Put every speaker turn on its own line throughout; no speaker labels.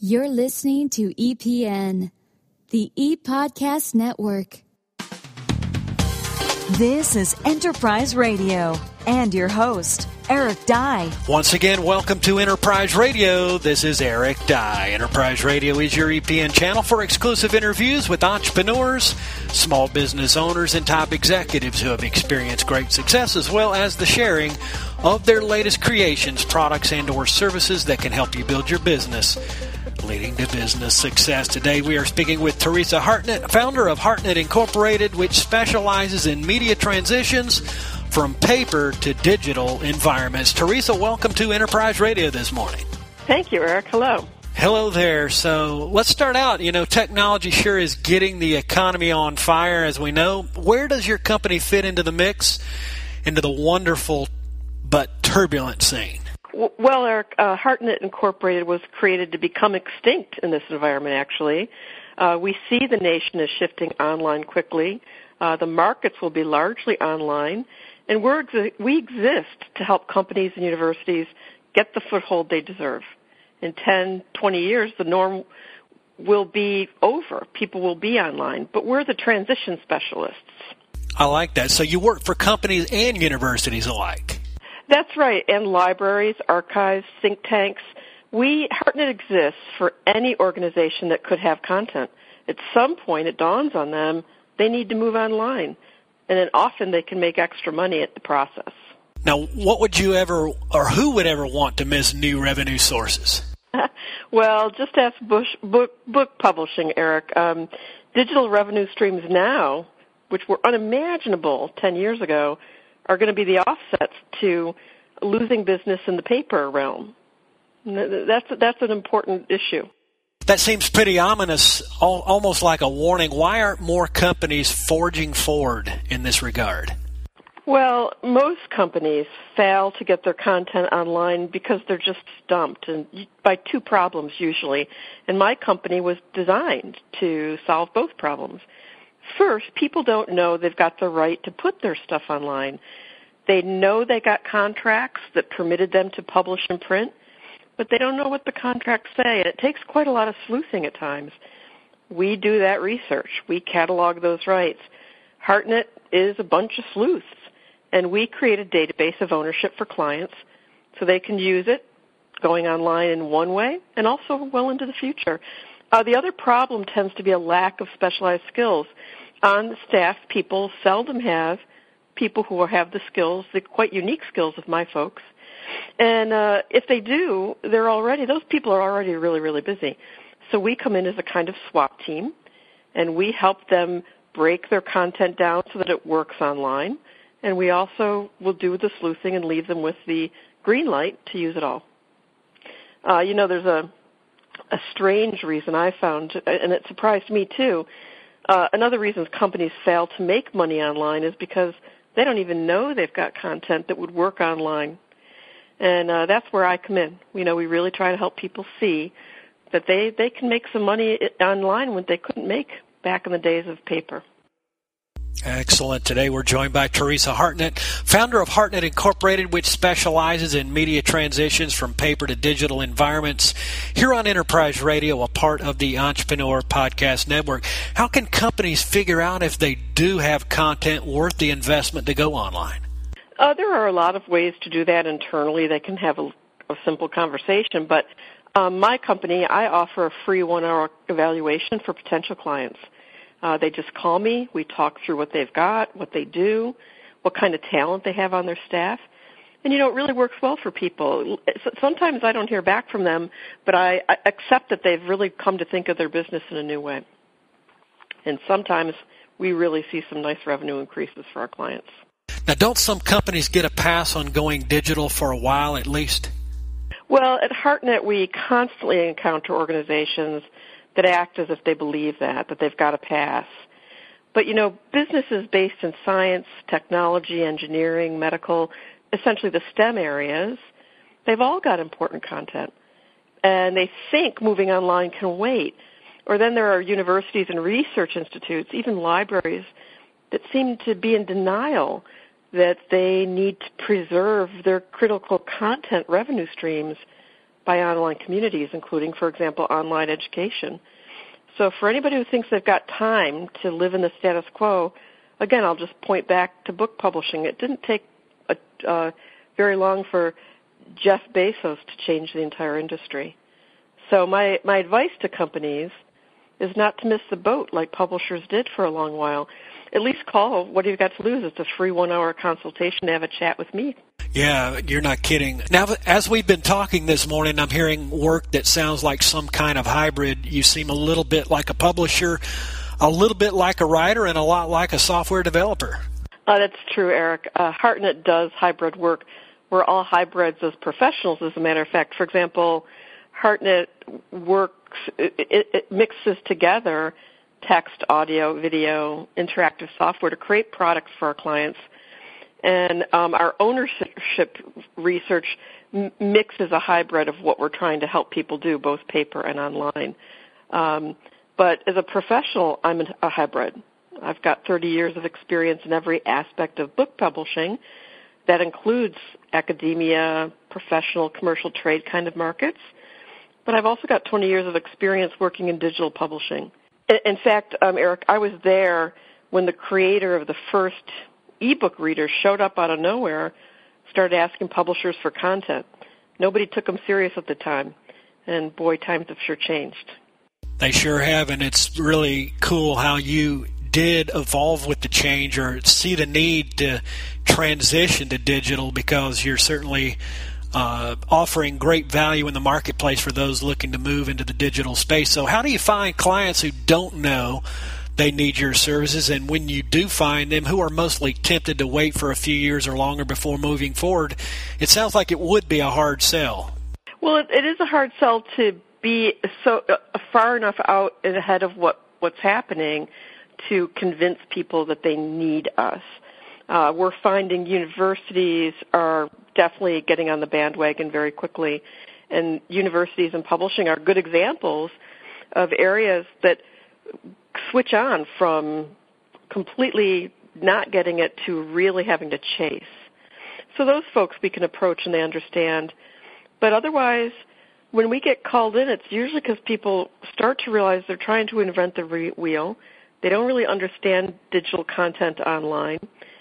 You're listening to EPN, the ePodcast Network.
This is Enterprise Radio and your host, Eric Dye.
Once again, welcome to Enterprise Radio. This is Eric Dye. Enterprise Radio is your EPN channel for exclusive interviews with entrepreneurs, small business owners, and top executives who have experienced great success, as well as the sharing of their latest creations, products, and/or services that can help you build your business, leading to business success. Today we are speaking with Teresa Hartnett, founder of Hartnett Incorporated, which specializes in media transitions from paper to digital environments. Teresa, welcome to Enterprise Radio this morning.
Thank you, Eric. Hello.
Hello there. So let's start out. Technology sure is getting the economy on fire, as we know. Where does your company fit into the mix, into the wonderful but turbulent scene?
Well, Eric, Hartnett Incorporated was created to become extinct in this environment, actually. We see the nation is shifting online quickly. The markets will be largely online. And we exist to help companies and universities get the foothold they deserve. In 10, 20 years, the norm will be over. People will be online. But we're the transition specialists.
I like that. So you work for companies and universities alike.
That's right. And libraries, archives, think tanks. Hartnett exists for any organization that could have content. At some point, it dawns on them they need to move online. And then often they can make extra money at the process.
Now, what would you ever, or who would ever want to miss new revenue sources?
Well, just ask book publishing, Eric. Digital revenue streams now, which were unimaginable 10 years ago, are going to be the offsets to losing business in the paper realm. That's an important issue.
That seems pretty ominous, almost like a warning. Why aren't more companies forging forward in this regard?
Well, most companies fail to get their content online because they're just stumped, and by two problems usually. And my company was designed to solve both problems. First, people don't know they've got the right to put their stuff online. They know they got contracts that permitted them to publish and print, but they don't know what the contracts say, and it takes quite a lot of sleuthing at times. We do that research. We catalog those rights. Hartnett is a bunch of sleuths, and we create a database of ownership for clients so they can use it going online in one way and also well into the future. The other problem tends to be a lack of specialized skills. On the staff, people seldom have people who have the skills, the quite unique skills of my folks. And if they do, those people are already really, really busy. So we come in as a kind of SWAT team, and we help them break their content down so that it works online. And we also will do the sleuthing and leave them with the green light to use it all. There's a strange reason I found, and it surprised me too. Another reason companies fail to make money online is because they don't even know they've got content that would work online. And that's where I come in. We really try to help people see that they can make some money online when they couldn't make back in the days of paper.
Excellent. Today we're joined by Teresa Hartnett, founder of Hartnett Incorporated, which specializes in media transitions from paper to digital environments, here on Enterprise Radio, a part of the Entrepreneur Podcast Network. How can companies figure out if they do have content worth the investment to go online?
There are a lot of ways to do that internally. They can have a simple conversation, but my company, I offer a free 1-hour evaluation for potential clients. They just call me. We talk through what they've got, what they do, what kind of talent they have on their staff. And, it really works well for people. Sometimes I don't hear back from them, but I accept that they've really come to think of their business in a new way. And sometimes we really see some nice revenue increases for our clients.
Now, don't some companies get a pass on going digital for a while at least?
Well, at Hartnett, we constantly encounter organizations that act as if they believe that they've got a pass. But, businesses based in science, technology, engineering, medical, essentially the STEM areas, they've all got important content. And they think moving online can wait. Or then there are universities and research institutes, even libraries, that seem to be in denial that they need to preserve their critical content revenue streams by online communities, including, for example, online education. So for anybody who thinks they've got time to live in the status quo, again, I'll just point back to book publishing. It didn't take very long for Jeff Bezos to change the entire industry. So my advice to companies is not to miss the boat like publishers did for a long while. At least call. What do you got to lose? It's a free 1-hour consultation to have a chat with me.
Yeah, you're not kidding. Now, as we've been talking this morning, I'm hearing work that sounds like some kind of hybrid. You seem a little bit like a publisher, a little bit like a writer, and a lot like a software developer.
That's true, Eric. Hartnett does hybrid work. We're all hybrids as professionals, as a matter of fact. For example, Hartnett works, it mixes together text, audio, video, interactive software to create products for our clients. And our ownership research mixes a hybrid of what we're trying to help people do, both paper and online. But as a professional, I'm a hybrid. I've got 30 years of experience in every aspect of book publishing. That includes academia, professional, commercial trade kind of markets. But I've also got 20 years of experience working in digital publishing. In fact, Eric, I was there when the creator of the first ebook reader showed up out of nowhere, started asking publishers for content. Nobody took him serious at the time. And boy, times have sure changed.
They sure have, and it's really cool how you did evolve with the change or see the need to transition to digital, because you're certainly offering great value in the marketplace for those looking to move into the digital space. So how do you find clients who don't know they need your services, and when you do find them, who are mostly tempted to wait for a few years or longer before moving forward? It sounds like it would be a hard sell.
Well, it is a hard sell to be so far enough out ahead of what's happening to convince people that they need us. We're finding universities are definitely getting on the bandwagon very quickly, and universities and publishing are good examples of areas that switch on from completely not getting it to really having to chase. So those folks we can approach and they understand. But otherwise, when we get called in, it's usually because people start to realize they're trying to invent the wheel. They don't really understand digital content online.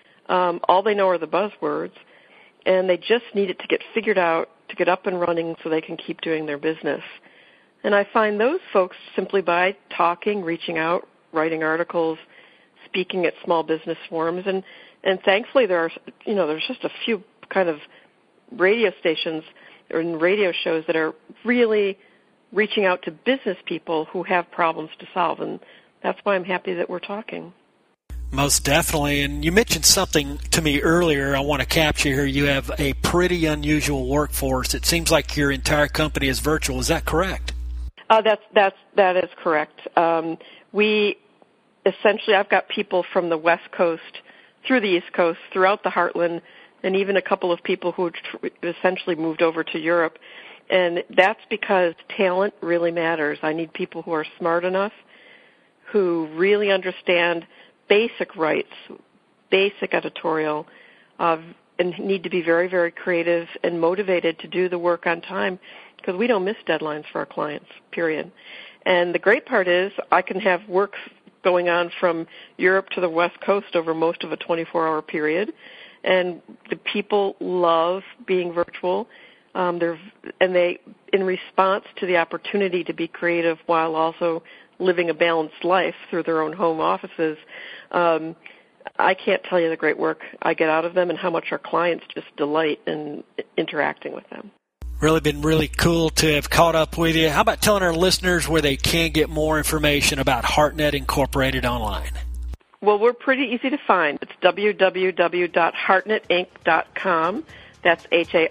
All they know are the buzzwords, and they just need it to get figured out, to get up and running so they can keep doing their business. And I find those folks simply by talking, reaching out, writing articles, speaking at small business forums, and thankfully there's just a few kind of radio stations or radio shows that are really reaching out to business people who have problems to solve, and that's why I'm happy that we're talking.
Most definitely. And you mentioned something to me earlier I want to capture here. You have a pretty unusual workforce. It seems like your entire company is virtual. Is that correct?
That is correct. We essentially, I've got people from the West Coast through the East Coast, throughout the Heartland, and even a couple of people who essentially moved over to Europe. And that's because talent really matters. I need people who are smart enough, who really understand basic rights, basic editorial, and need to be very, very creative and motivated to do the work on time, because we don't miss deadlines for our clients, period. And the great part is I can have work going on from Europe to the West Coast over most of a 24-hour period, and the people love being virtual. They, in response to the opportunity to be creative while also living a balanced life through their own home offices, I can't tell you the great work I get out of them and how much our clients just delight in interacting with them.
Really been really cool to have caught up with you. How about telling our listeners where they can get more information about Hartnett Incorporated online?
Well, we're pretty easy to find. It's www.hartnettinc.com. That's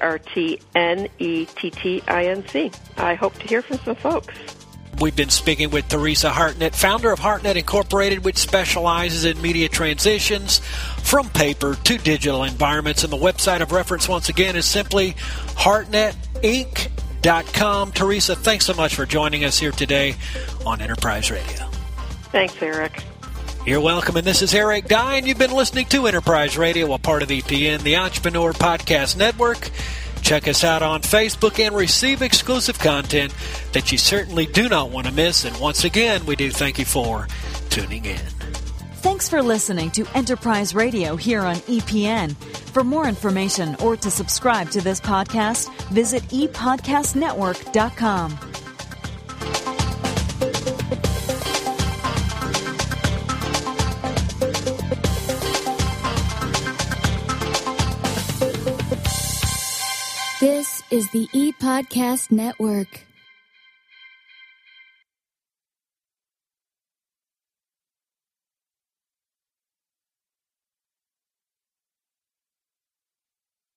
HARTNETTINC. I hope to hear from some folks.
We've been speaking with Teresa Hartnett, founder of Hartnett Incorporated, which specializes in media transitions from paper to digital environments. And the website of reference, once again, is simply hartnettinc.com. Teresa, thanks so much for joining us here today on Enterprise Radio.
Thanks, Eric.
You're welcome, and this is Eric Dye, and you've been listening to Enterprise Radio, a part of EPN, the Entrepreneur Podcast Network. Check us out on Facebook and receive exclusive content that you certainly do not want to miss. And once again, we do thank you for tuning in.
Thanks for listening to Enterprise Radio here on EPN. For more information or to subscribe to this podcast, visit epodcastnetwork.com.
This is the ePodcast Network.